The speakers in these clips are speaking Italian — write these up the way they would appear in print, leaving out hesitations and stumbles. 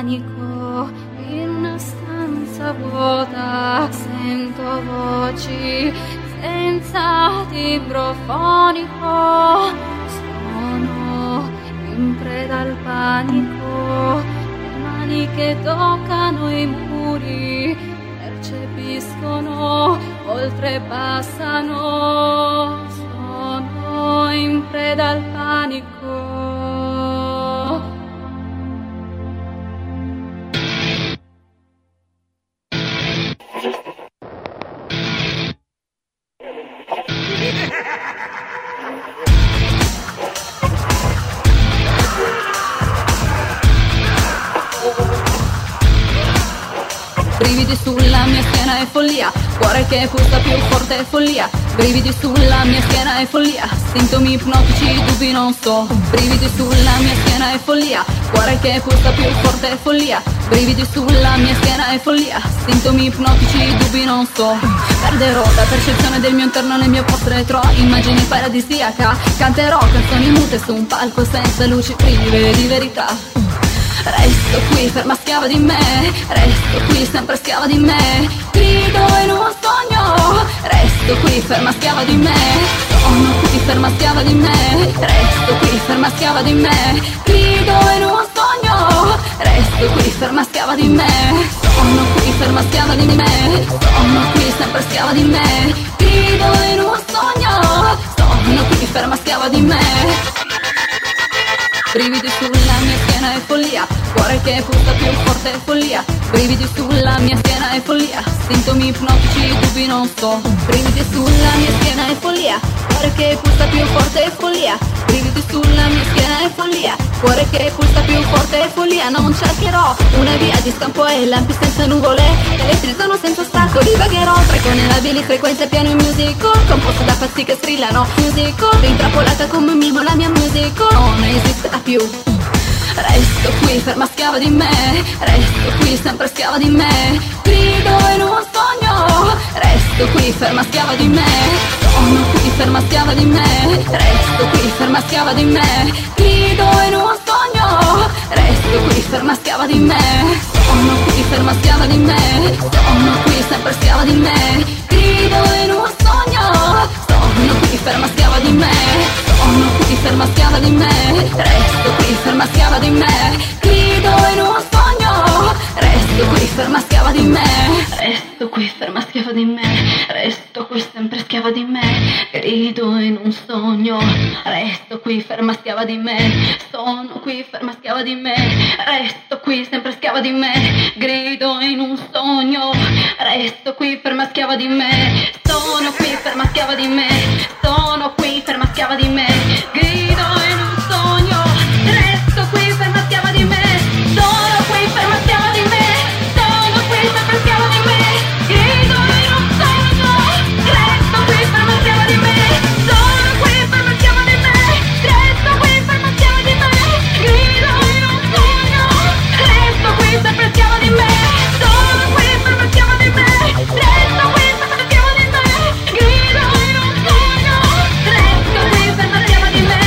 panico, in una stanza vuota sento voci senza timbro fonico. Sono in preda al panico, le mani che toccano i muri percepiscono, oltrepassano. Sono in preda al panico. Brividi sulla mia schiena è follia, cuore che pulsa più forte è follia. Brividi sulla mia schiena è follia, sintomi ipnotici, dubbi non so. Brividi sulla mia schiena è follia, cuore che pulsa più forte è follia. Brividi sulla mia schiena è follia, sintomi ipnotici, dubbi non so. Perderò la percezione del mio interno nel mio post retro, immagini paradisiaca. Canterò canzoni mute su un palco senza luci prive di verità. Resto qui ferma schiava di me, resto qui sempre schiava di me. Grido in un sogno, resto qui ferma schiava di me. Sono qui ferma schiava di me, resto qui ferma schiava di me. Grido in un sogno, resto qui ferma schiava di me. Sono qui ferma schiava di me, sono qui sempre schiava di me. Grido in un sogno, sono qui ferma schiava di me. Brividi sulla mia schiena è follia, cuore che pulsa più forte è follia. Brividi sulla mia schiena è follia, sintomi ipnotici, dubbi non so. Brividi sulla mia schiena è follia, cuore che pulsa più forte è follia. Brividi sulla mia schiena è follia, cuore che pulsa più forte è follia. Non cercherò una via di scampo e lampi senza nuvole, elettrizzano senza stacco. Divagherò tra inconelabili frequenze piano in musical, composto da pazzi che strillano musical. Intrappolata come un mimo la mia musical non esiste più. Resto qui ferma schiava di me, resto qui sempre schiava di me. Grido in un sogno, resto qui ferma schiava di me. Sono qui ferma schiava di me, resto qui ferma schiava di me. Grido in un sogno, resto qui ferma schiava di me. Sono qui ferma schiava di me, sono qui sempre schiava di me. Grido in un sogno, sono qui ferma schiava di me. Sono qui ferma schiava di me, resto qui ferma schiava di me. Grido in un sogno, resto qui ferma schiava di me. Resto qui ferma schiava di me, resto qui sempre schiava di me. Grido in un sogno, resto qui ferma schiava di me. Sono qui ferma schiava di me, resto qui sempre schiava di me. Grido in un sogno, resto qui ferma schiava di me. Sono qui ferma schiava di me, sono qui ferma schiava di me. Grido in un sogno, resto qui ferma schiava di me. Sono qui ferma schiava di me, sono qui sempre schiava di me. Grido in un sogno, resto qui ferma schiava di me. Sono qui ferma schiava di me, resto qui ferma schiava di me. Grido in un sogno, resto qui sempre schiava di me. Sono qui ferma schiava di me, resto qui sempre schiava di me. Grido in un sogno, resto qui ferma schiava di me.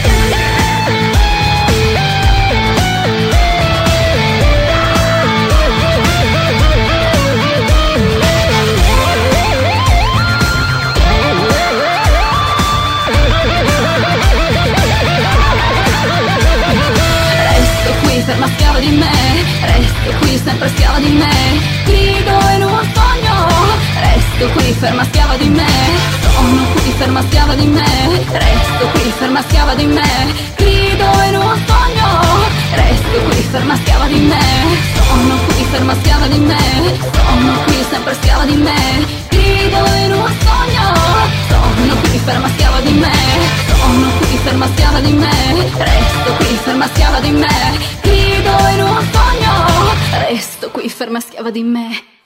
Resto qui ferma schiava di me, resto qui sempre schiava di me. Grido in un sogno, resto qui ferma schiava di me. Sono qui ferma schiava di me, resto qui ferma schiava di me. Grido in un sogno, resto qui ferma schiava di me. Sono qui ferma schiava di me, sono qui sempre schiava di me. Grido in un sogno, sono qui ferma schiava di me. Sono qui ferma schiava di me, resto qui ferma schiava di me. Grido in un sogno, resto qui ferma schiava di me.